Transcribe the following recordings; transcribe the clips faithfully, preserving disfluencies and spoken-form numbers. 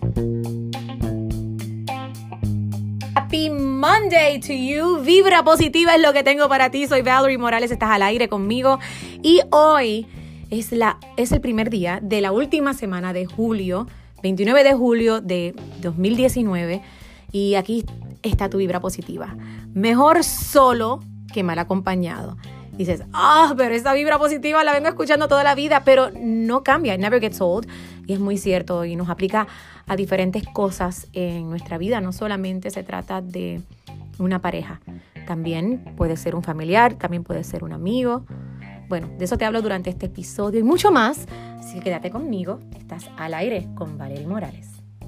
Happy Monday to you. Vibra positiva es lo que tengo para ti. Soy Valerie Morales, estás al aire conmigo. Y hoy es, la, es el primer día de la última semana de julio, veintinueve de julio de dos mil diecinueve. Y aquí está tu vibra positiva. Mejor solo que mal acompañado. Dices, ah, oh, pero esa vibra positiva la vengo escuchando toda la vida, pero no cambia, it never gets old. Y es muy cierto y nos aplica a diferentes cosas en nuestra vida. No solamente se trata de una pareja, también puede ser un familiar, también puede ser un amigo. Bueno, de eso te hablo durante este episodio y mucho más. Así que quédate conmigo, estás al aire con Valerie Morales.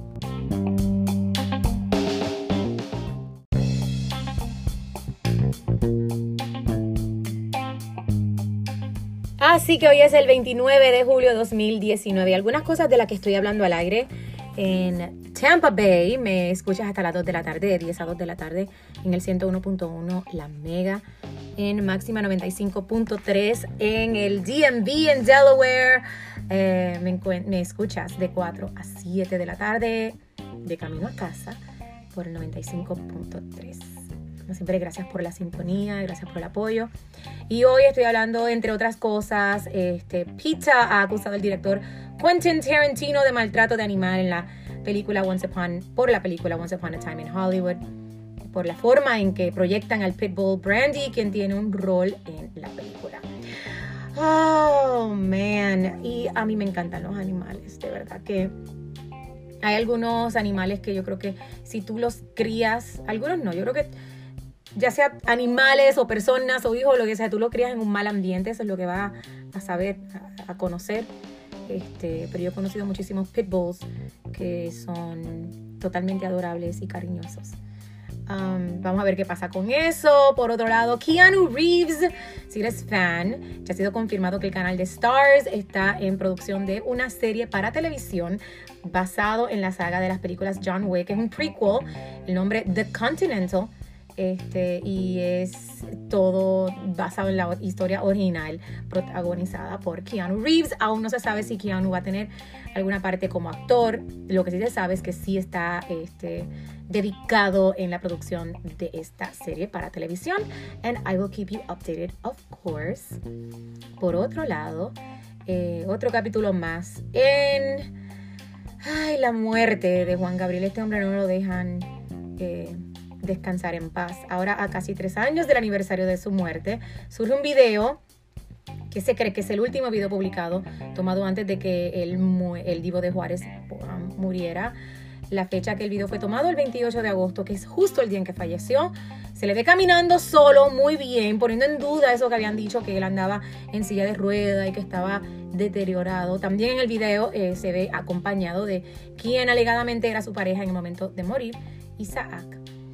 Así que hoy es el veintinueve de julio de dos mil diecinueve. Y algunas cosas de las que estoy hablando al aire en Tampa Bay. Me escuchas hasta las dos de la tarde, de diez a dos de la tarde, en el ciento uno punto uno La Mega. En máxima noventa y cinco punto tres en el D M V en Delaware. Eh, me, encu- me escuchas de cuatro a siete de la tarde, de camino a casa, por el noventa y cinco punto tres. Como siempre, gracias por la sintonía, gracias por el apoyo. Y hoy estoy hablando, entre otras cosas, este, PETA ha acusado al director Quentin Tarantino de maltrato de animal en la película Once Upon, por la película Once Upon a Time in Hollywood, por la forma en que proyectan al pitbull Brandy, quien tiene un rol en la película. Oh, man. Y a mí me encantan los animales, de verdad que hay algunos animales que yo creo que si tú los crías, algunos no, yo creo que ya sea animales o personas o hijos, lo que sea, tú lo crías en un mal ambiente, eso es lo que vas a saber, a, a conocer. Este, pero yo he conocido muchísimos pitbulls que son totalmente adorables y cariñosos. Um, vamos a ver qué pasa con eso. Por otro lado, Keanu Reeves, si eres fan, ya ha sido confirmado que el canal de Starz está en producción de una serie para televisión basado en la saga de las películas John Wick. Es un prequel, el nombre The Continental. Este, y es todo basado en la historia original protagonizada por Keanu Reeves. Aún no se sabe si Keanu va a tener alguna parte como actor. Lo que sí se sabe es que sí está este, dedicado en la producción de esta serie para televisión. And I will keep you updated, of course. Por otro lado, eh, otro capítulo más en ay, la muerte de Juan Gabriel. Este hombre no lo dejan eh, descansar en paz. Ahora, a casi tres años del aniversario de su muerte, surge un video que se cree que es el último video publicado, tomado antes de que el, el Divo de Juárez muriera. La fecha que el video fue tomado, el veintiocho de agosto, que es justo el día en que falleció. Se le ve caminando solo, muy bien, poniendo en duda eso que habían dicho, que él andaba en silla de rueda y que estaba deteriorado. También en el video eh, se ve acompañado de quien alegadamente era su pareja en el momento de morir, Isaac.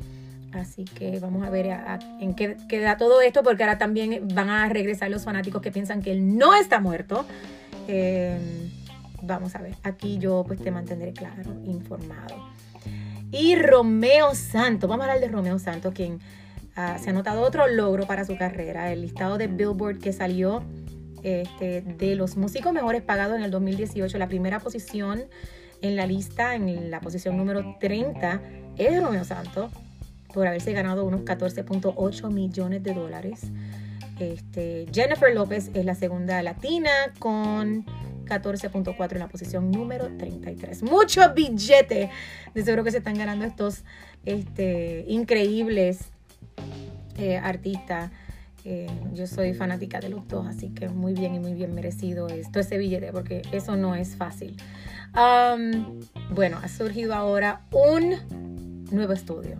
Así que vamos a ver a, a, en qué queda todo esto, porque ahora también van a regresar los fanáticos que piensan que él no está muerto. Eh, vamos a ver, aquí yo pues te mantendré claro, informado. Y Romeo Santos, vamos a hablar de Romeo Santos, quien uh, se ha notado otro logro para su carrera. El listado de Billboard que salió este, de los músicos mejores pagados en el dos mil dieciocho, la primera posición en la lista, en la posición número treinta, es Romeo Santos, por haberse ganado unos catorce punto ocho millones de dólares. Este, Jennifer López es la segunda latina con catorce punto cuatro en la posición número treinta y tres. Mucho billete. De seguro que se están ganando estos este, increíbles eh, artistas. Eh, yo soy fanática de los dos, así que muy bien y muy bien merecido esto, ese billete, porque eso no es fácil. Um, bueno, ha surgido ahora un nuevo estudio.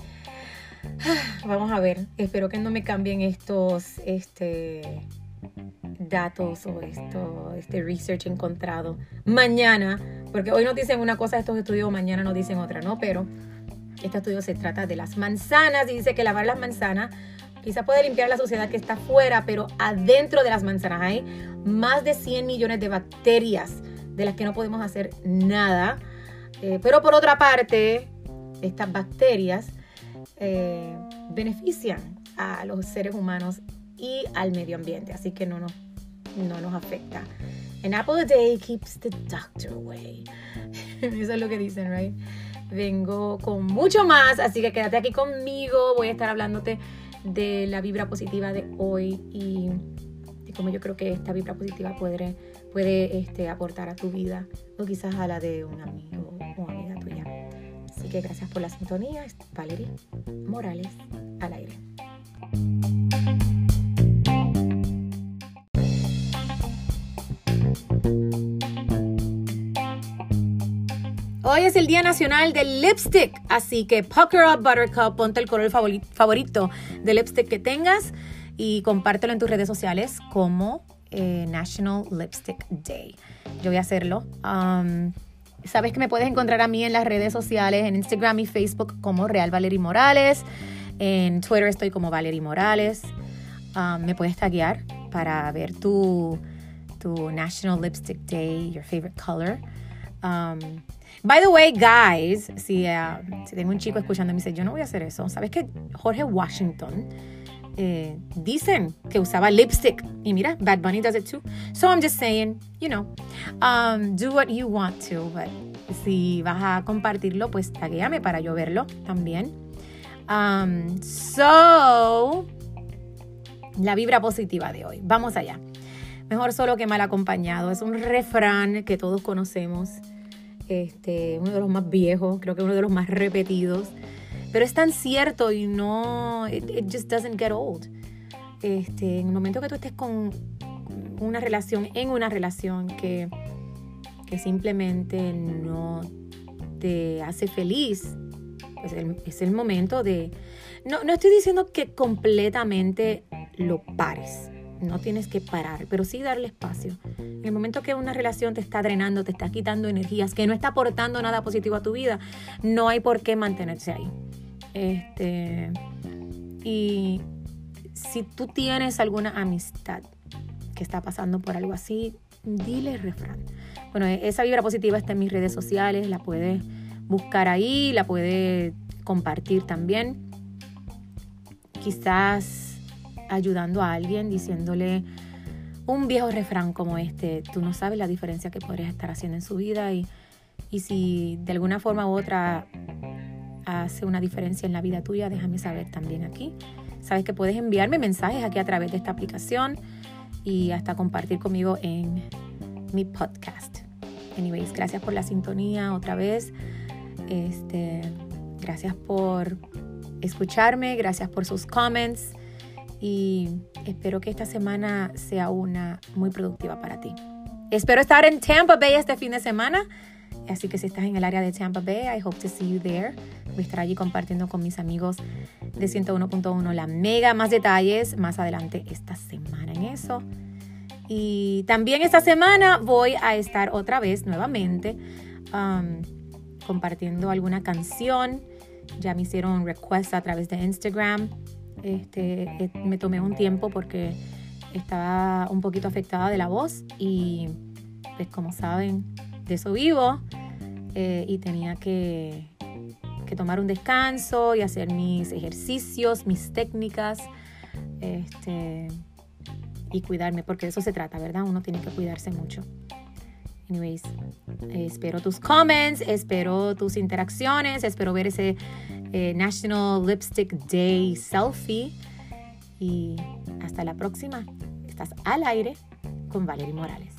Vamos a ver, espero que no me cambien estos este, datos o esto, este research encontrado mañana, porque hoy nos dicen una cosa estos estudios, mañana nos dicen otra, ¿no? Pero este estudio se trata de las manzanas y dice que lavar las manzanas quizá puede limpiar la suciedad que está afuera, pero adentro de las manzanas hay más de cien millones de bacterias de las que no podemos hacer nada. Eh, pero por otra parte, estas bacterias Eh, benefician a los seres humanos y al medio ambiente, así que no nos, no nos afecta An apple a day keeps the doctor away. Eso es lo que dicen, right? Vengo con mucho más, así que quédate aquí conmigo. Voy a estar hablándote de la vibra positiva de hoy y de cómo yo creo que esta vibra positiva puede, puede este, aportar a tu vida o quizás a la de un amigo o amiga tuya. Así que gracias por la sintonía. Valerie Morales, al aire. Hoy es el Día Nacional del Lipstick, así que pucker up, buttercup, ponte el color favorito de lipstick que tengas y compártelo en tus redes sociales como eh, National Lipstick Day. Yo voy a hacerlo. Um, Sabes que me puedes encontrar a mí en las redes sociales, en Instagram y Facebook como Real Valerie Morales. En Twitter estoy como Valerie Morales. Um, me puedes taguear para ver tu, tu National Lipstick Day, your favorite color. Um, by the way, guys, si, uh, si tengo un chico escuchando y me dice, yo no voy a hacer eso. ¿Sabes que Jorge Washington eh, dicen que usaba lipstick? Y mira, Bad Bunny does it too. So I'm just saying, you know, um, do what you want to. But si vas a compartirlo, pues taguéame para yo verlo también. Um, so, la vibra positiva de hoy. Vamos allá. Mejor solo que mal acompañado. Es un refrán que todos conocemos. Este, uno de los más viejos, creo que uno de los más repetidos. Pero es tan cierto y no... It, it just doesn't get old. Este, en el momento que tú estés con una relación, en una relación que, que simplemente no te hace feliz, pues el, es el momento de... No, no estoy diciendo que completamente lo pares. No tienes que parar, pero sí darle espacio. En el momento que una relación te está drenando, te está quitando energías, que no está aportando nada positivo a tu vida, no hay por qué mantenerse ahí. Este, y si tú tienes alguna amistad que está pasando por algo así, dile el refrán. Bueno, esa vibra positiva está en mis redes sociales, la puedes buscar ahí, la puedes compartir también. Quizás ayudando a alguien, diciéndole un viejo refrán como este, tú no sabes la diferencia que podrías estar haciendo en su vida y, y si de alguna forma u otra hace una diferencia en la vida tuya, déjame saber también aquí. Sabes que puedes enviarme mensajes aquí a través de esta aplicación y hasta compartir conmigo en mi podcast. Anyways, gracias por la sintonía otra vez. Este, gracias por escucharme, gracias por sus comments. Y espero que esta semana sea una muy productiva para ti. Espero estar en Tampa Bay este fin de semana. Así que si estás en el área de Tampa Bay, I hope to see you there. Voy a estar allí compartiendo con mis amigos de ciento uno punto uno La Mega. Más detalles más adelante esta semana en eso. Y también esta semana voy a estar otra vez nuevamente um, compartiendo alguna canción. Ya me hicieron requests a través de Instagram. Este, me tomé un tiempo porque estaba un poquito afectada de la voz y pues como saben de eso vivo eh, y tenía que, que tomar un descanso y hacer mis ejercicios, mis técnicas este, y cuidarme, porque de eso se trata, ¿verdad? Uno tiene que cuidarse mucho. Anyways, eh, espero tus comments, espero tus interacciones, espero ver ese eh, National Lipstick Day selfie y hasta la próxima. Estás al aire con Valerie Morales.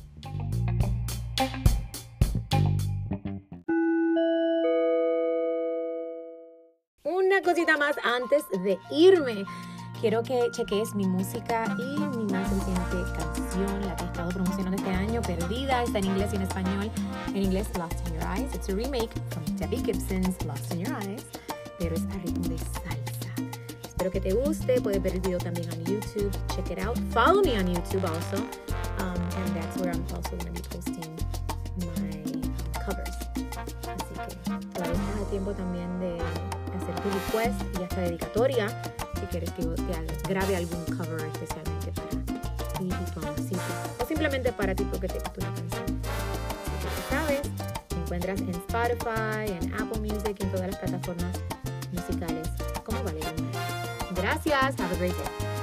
Una cosita más antes de irme. Quiero que cheques mi música y mi más reciente canción, la que he estado promocionando este año, Perdida. Está en inglés y en español. En inglés, Lost in Your Eyes. It's a remake from Debbie Gibson's Lost in Your Eyes, pero es a ritmo de salsa. Espero que te guste. Puedes ver el video también en YouTube. Check it out. Follow me on YouTube also. Um, and that's where I'm also going to be posting my covers. Así que todavía estás a tiempo también de hacer tu request y hasta dedicatoria. Si quieres que yo te grabe algún cover especialmente para ti y tu amorcito. O simplemente para ti porque te gusta una canción. Así que tú sabes, me encuentras en Spotify, en Apple Music, en todas las plataformas musicales como Valerie Morales. Gracias. Have a great day.